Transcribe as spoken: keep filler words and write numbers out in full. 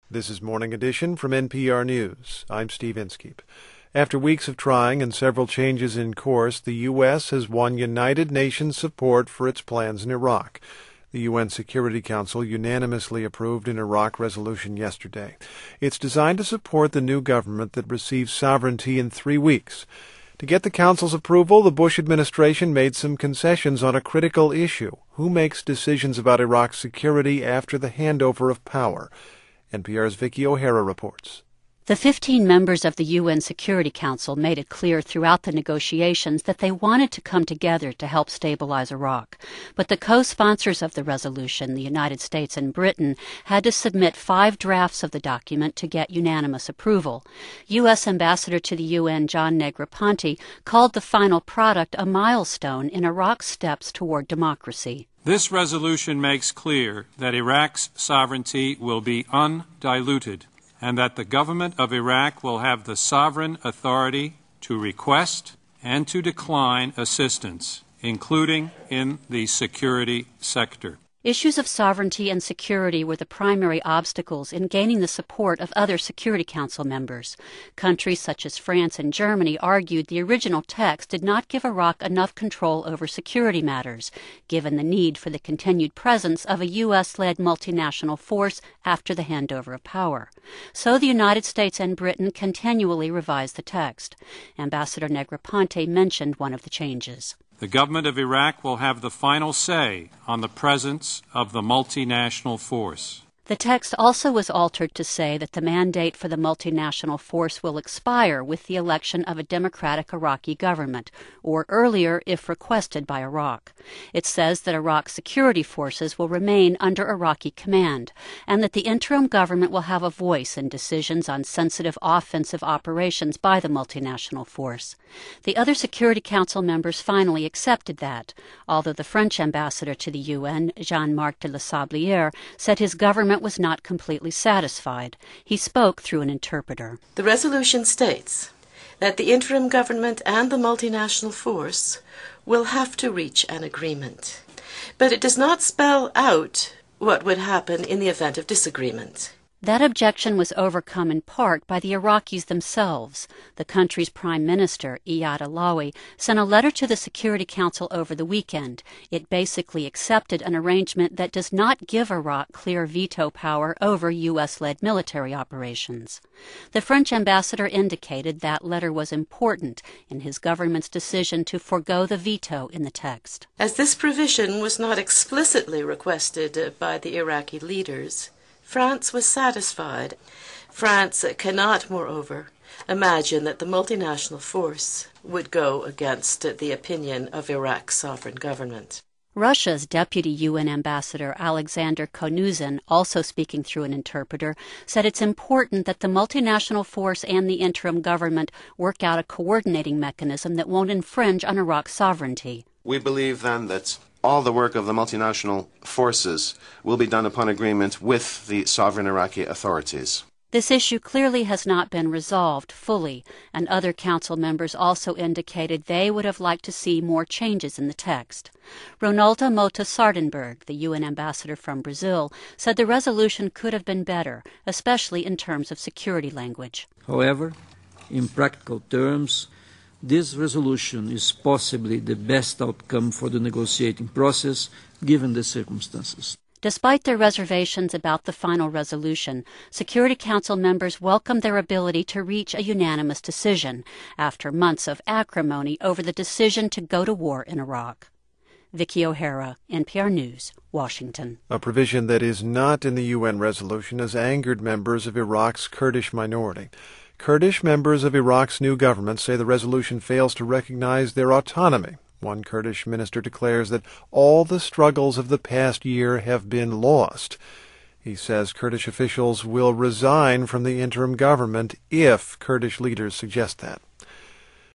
This is Morning Edition from N P R News. I'm Steve Inskeep. After weeks of trying and several changes in course, the U S has won United Nations support for its plans in Iraq. The U N Security Council unanimously approved an Iraq resolution yesterday. It's designed to support the new government that receives sovereignty in three weeks. To get the Council's approval, the Bush administration made some concessions on a critical issue: who makes decisions about Iraq's security after the handover of power? N P R's Vicki O'Hara reports. The fifteen members of the U N Security Council made it clear throughout the negotiations that they wanted to come together to help stabilize Iraq. But the co-sponsors of the resolution, the United States and Britain, had to submit five drafts of the document to get unanimous approval. U S Ambassador to the U N John Negroponte called the final product a milestone in Iraq's steps toward democracy. This resolution makes clear that Iraq's sovereignty will be undiluted, and that the government of Iraq will have the sovereign authority to request and to decline assistance, including in the security sector. Issues of sovereignty and security were the primary obstacles in gaining the support of other Security Council members. Countries such as France and Germany argued the original text did not give Iraq enough control over security matters, given the need for the continued presence of a U S-led multinational force after the handover of power. So the United States and Britain continually revised the text. Ambassador Negroponte mentioned one of the changes. The government of Iraq will have the final say on the presence of the multinational force. The text also was altered to say that the mandate for the multinational force will expire with the election of a democratic Iraqi government, or earlier if requested by Iraq. It says that Iraq's security forces will remain under Iraqi command, and that the interim government will have a voice in decisions on sensitive offensive operations by the multinational force. The other Security Council members finally accepted that, although the French ambassador to the U N, Jean-Marc de La Sablière, said his government was not completely satisfied. He spoke through an interpreter. The resolution states that the interim government and the multinational force will have to reach an agreement, but it does not spell out what would happen in the event of disagreement. That objection was overcome in part by the Iraqis themselves. The country's prime minister, Iyad Allawi, sent a letter to the Security Council over the weekend. It basically accepted an arrangement that does not give Iraq clear veto power over U S-led military operations. The French ambassador indicated that letter was important in his government's decision to forego the veto in the text. As this provision was not explicitly requested by the Iraqi leaders, France was satisfied. France cannot, moreover, imagine that the multinational force would go against the opinion of Iraq's sovereign government. Russia's deputy U N ambassador Alexander Konuzin, also speaking through an interpreter, said it's important that the multinational force and the interim government work out a coordinating mechanism that won't infringe on Iraq's sovereignty. We believe then that all the work of the multinational forces will be done upon agreement with the sovereign Iraqi authorities. This issue clearly has not been resolved fully, and other council members also indicated they would have liked to see more changes in the text. Ronaldo Mota Sardenberg, the U N ambassador from Brazil, said the resolution could have been better, especially in terms of security language. However, in practical terms, this resolution is possibly the best outcome for the negotiating process, given the circumstances. Despite their reservations about the final resolution, Security Council members welcomed their ability to reach a unanimous decision after months of acrimony over the decision to go to war in Iraq. Vicki O'Hara, N P R News, Washington. A provision that is not in the U N resolution has angered members of Iraq's Kurdish minority. Kurdish members of Iraq's new government say the resolution fails to recognize their autonomy. One Kurdish minister declares that all the struggles of the past year have been lost. He says Kurdish officials will resign from the interim government if Kurdish leaders suggest that.